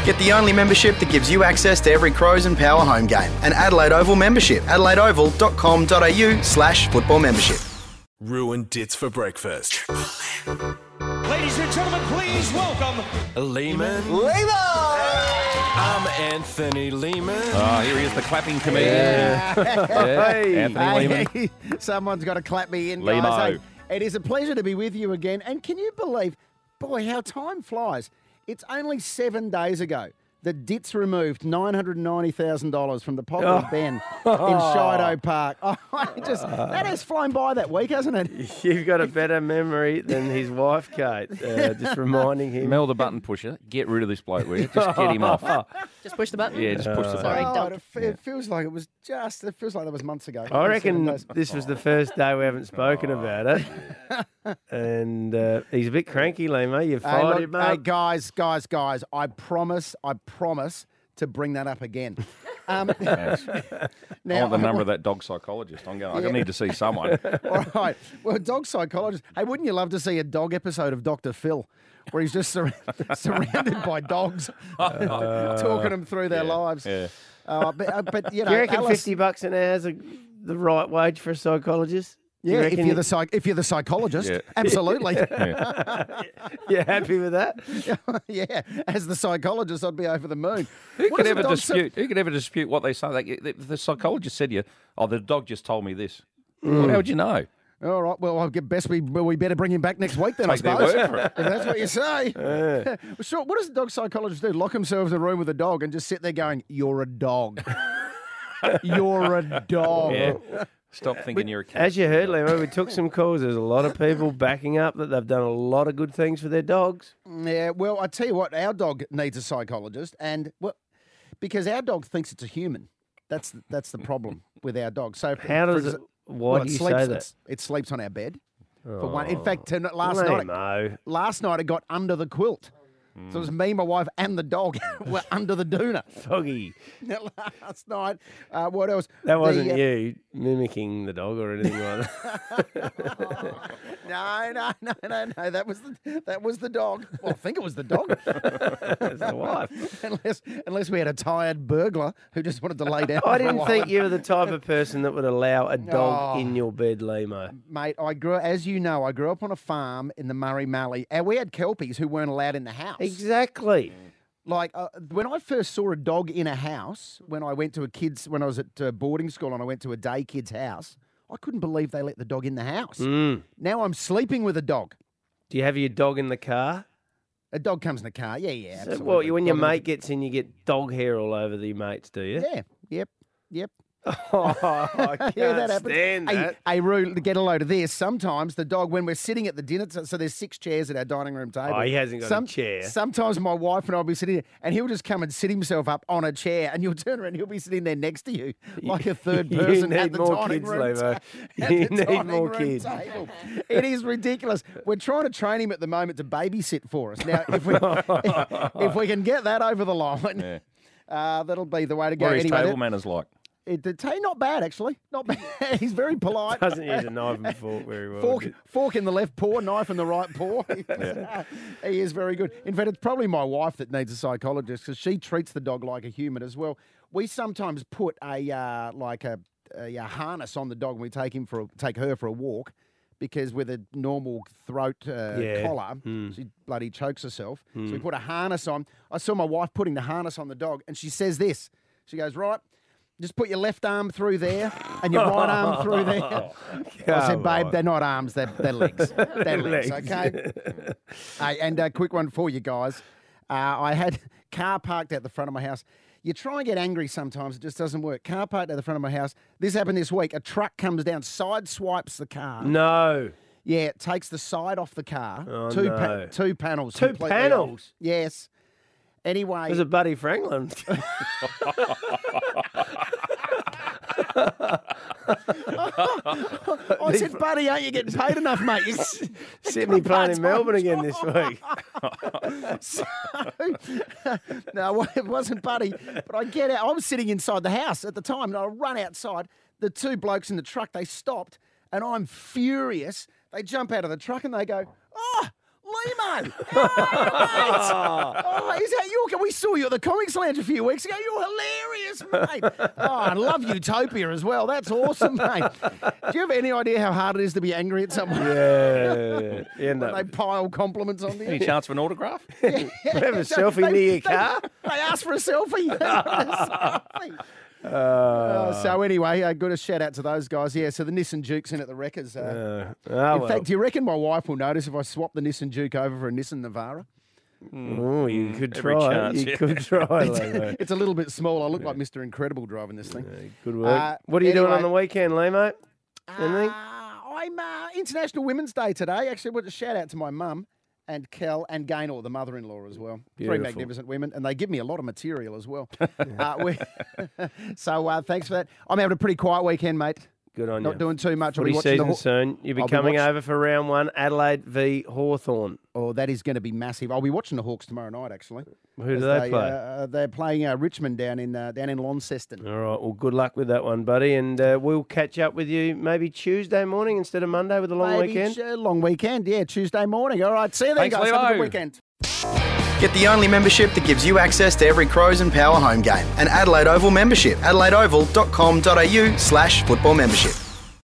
Get the only membership that gives you access to every Crows and Power home game. An Adelaide Oval membership. adelaideoval.com.au/football membership. Ruined Dits for breakfast. Ladies and gentlemen, please welcome Lehman. I'm Anthony Lehman. Oh, here he is, the clapping comedian. Hey, Anthony Lehman. hey, someone's got to clap me in, Lemo. guys. Hey, it is a pleasure to be with you again. And can you believe, boy, how time flies. It's only 7 days ago that Dits removed $990,000 from the pocket of Ben in Shido Park. Oh, that has flown by that week, hasn't it? You've got a better memory than his wife, Kate. Just reminding him. Mel, the button pusher. Get rid of this bloke, will you? Just get him off. Just push the button? Yeah, just push the Sorry, button. Doug. It feels like it was that was months ago. I reckon 7 days. this was the first day we haven't spoken about it. And he's a bit cranky, Lima. You Hey, fired look, him up. hey, guys, I promise to bring that up again. Thanks. I want the number of that dog psychologist. I need to see someone. All right. Well, dog psychologist. Hey, wouldn't you love to see a dog episode of Dr. Phil where he's just surrounded by dogs, talking them through their lives? Yeah. But you know, Do you reckon Alice, $50 an hour is the right wage for a psychologist? Do you yeah, if reckon you're the psychologist, Yeah. absolutely. you're happy with that? Yeah, as the psychologist, I'd be over the moon. Who What could does a ever dog dispute? Who could ever dispute what they say? The psychologist said to you, "Oh, the dog just told me this." Well, how would you know? All right. Well, we better bring him back next week then, I Take their suppose. word for it. If that's what you say. So what does the dog psychologist do? Lock themselves in a room with a dog and just sit there going, "You're a dog. You're a dog." Yeah. Stop thinking you're a cat. As you heard, Lima, we took some calls. There's a lot of people backing up that they've done a lot of good things for their dogs. Yeah, well, I tell you what, our dog needs a psychologist, and because our dog thinks it's a human. That's the problem with our dog. So How does it? Why do you say that? It sleeps on our bed. For one, in fact, last night it got under the quilt. So it was me, my wife, and the dog were under the doona. Doggy. Last night, what else? That wasn't you mimicking the dog or anything like that. No. That was the dog. Well, I think it was the dog. It's the wife. unless we had a tired burglar who just wanted to lay down. I for a didn't while. think you were the type of person that would allow a dog in your bed, Limo. Mate, as you know, I grew up on a farm in the Murray Mallee, and we had kelpies who weren't allowed in the house. Exactly. Like when I first saw a dog in a house, when I was at boarding school and I went to a day kid's house, I couldn't believe they let the dog in the house. Now I'm sleeping with a dog. Do you have your dog in the car? A dog comes in the car. Yeah, So absolutely. when your Dog in the- mate gets in, you get dog hair all over the mates, do you? Yeah, yep. Oh, I can't Yeah, that happens. stand that. Hey, Roo, to get a load of this, sometimes the dog, when we're sitting at the dinner, so there's 6 chairs at our dining room table. Oh, he hasn't got a chair. Sometimes my wife and I will be sitting there, and he'll just come and sit himself up on a chair, and you'll turn around, he'll be sitting there next to you, like a third You person need at the more dining kids, room Levo. at You the need dining more room kids. table. It is ridiculous. We're trying to train him at the moment to babysit for us. Now, if we can get that over the line, that'll be the way to go. What are his Anyway, table manners like? not bad, actually. Not bad. He's very polite. Doesn't use a knife and fork very well. Fork in the left paw, knife in the right paw. He is very good. In fact, it's probably my wife that needs a psychologist because she treats the dog like a human as well. We sometimes put a harness on the dog when we take her for a walk because with a normal throat collar, she bloody chokes herself. So we put a harness on. I saw my wife putting the harness on the dog, and she says this. She goes, right, just put your left arm through there and your right arm through there. I said, babe, they're not arms, they're legs. They're legs, okay? Hey, and a quick one for you guys. I had car parked at the front of my house. You try and get angry sometimes, it just doesn't work. Car parked at the front of my house. This happened this week. A truck comes down, side swipes the car. No. Yeah, it takes the side off the car. Oh, two no. panels. Two completely panels? off. Yes. Anyway. Was it Buddy Franklin? I said, buddy, aren't you getting paid enough, mate? Sydney playing in Melbourne again this week. No, it wasn't Buddy. But I get out. I was sitting inside the house at the time, and I run outside. The 2 blokes in the truck, they stopped, and I'm furious. They jump out of the truck, and they go, oh, Limo! Oh, is that you? We saw you at the Comics Lounge a few weeks ago. You're hilarious, mate. Oh, I love Utopia as well. That's awesome, mate. Do you have any idea how hard it is to be angry at someone? Yeah. When they pile compliments on you. Any chance for an autograph? Have a selfie near your car. They asked for a selfie. So anyway, good a shout out to those guys. Yeah, so the Nissan Juke's in at the Wreckers. In fact, do you reckon my wife will notice if I swap the Nissan Juke over for a Nissan Navara? Oh, you could Every try. chance, You yeah. could try. Lemo. It's a little bit small. I look like Mr. Incredible driving this thing. Good work. What are you doing on the weekend, Lemo? Anything? I'm International Women's Day today. Actually, I want to shout out to my mum and Kel and Gaynor, the mother-in-law as well. Beautiful. 3 magnificent women, and they give me a lot of material as well. So thanks for that. I'm having a pretty quiet weekend, mate. Good on you. Not doing too much. I'll be Footy watching season the soon. You'll be I'll be coming watch- over for round 1, Adelaide v Hawthorn. Oh, that is going to be massive. I'll be watching the Hawks tomorrow night, actually. Who do they play? They're playing Richmond down in Launceston. All right. Well, good luck with that one, buddy. And we'll catch up with you maybe Tuesday morning instead of Monday with a long weekend. Long weekend, yeah, Tuesday morning. All right, see you then, Thanks, guys. Have a good Leo. weekend. Get the only membership that gives you access to every Crows and Power home game. An Adelaide Oval membership. adelaideoval.com.au/football membership.